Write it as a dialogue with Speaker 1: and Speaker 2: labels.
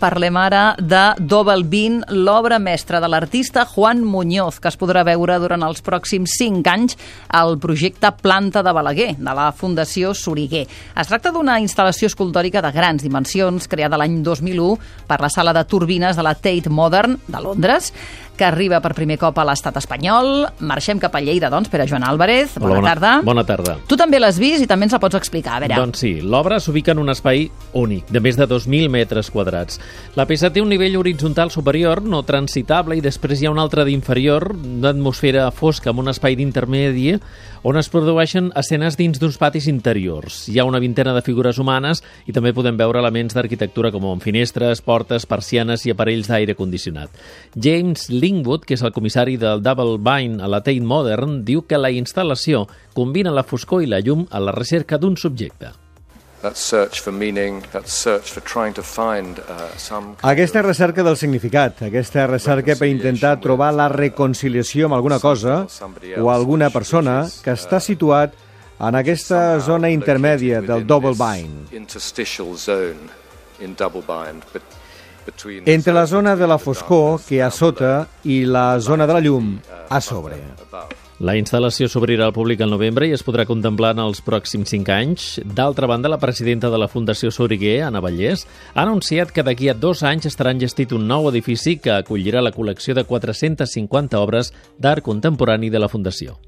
Speaker 1: parlem ara de Double Bind, l'obra mestra de l'artista Juan Muñoz, que es podrà veure durant els pròxims 5 anys al projecte Planta de Balaguer, de la Fundació Soriguer. Es tracta d'una instal·lació escultòrica de grans dimensions, creada l'any 2001 per la sala de turbines de la Tate Modern de Londres, que arriba per primer cop a l'estat espanyol. Marxem cap a Lleida, doncs, Pere Joan Álvarez. Bona tarda.
Speaker 2: Bona tarda.
Speaker 1: Tu també l'has vist i també ens la pots explicar. A veure.
Speaker 2: Doncs sí, l'obra s'ubica en un espai únic, de més de 2.000 metres quadrats. La peça té un nivell horitzontal superior, no transitable, i després hi ha un altre d'inferior, una atmosfera fosca amb un espai d'intermedi, on es produeixen escenes dins d'uns patis interiors. Hi ha una vintena de figures humanes i també podem veure elements d'arquitectura com finestres, portes, persianes i aparells d'aire condicionat. James Lingwood, que és el comissari del Double Bind a la Tate Modern, diu que la instal·lació combina la foscor i la llum a la recerca d'un subjecte.
Speaker 3: Aquesta recerca del significat, aquesta recerca per intentar trobar la reconciliació amb alguna cosa o alguna persona que està situat en aquesta zona intermèdia del Double Bind. Entre la zona de la foscor, que hi ha sota, i la zona de la llum, a sobre.
Speaker 2: La instal·lació s'obrirà al públic al novembre i es podrà contemplar en els pròxims 5 anys. D'altra banda, la presidenta de la Fundació Soriguer, Anna Vallès, ha anunciat que d'aquí a 2 anys estarà enllestit un nou edifici que acollirà la col·lecció de 450 obres d'art contemporani de la Fundació.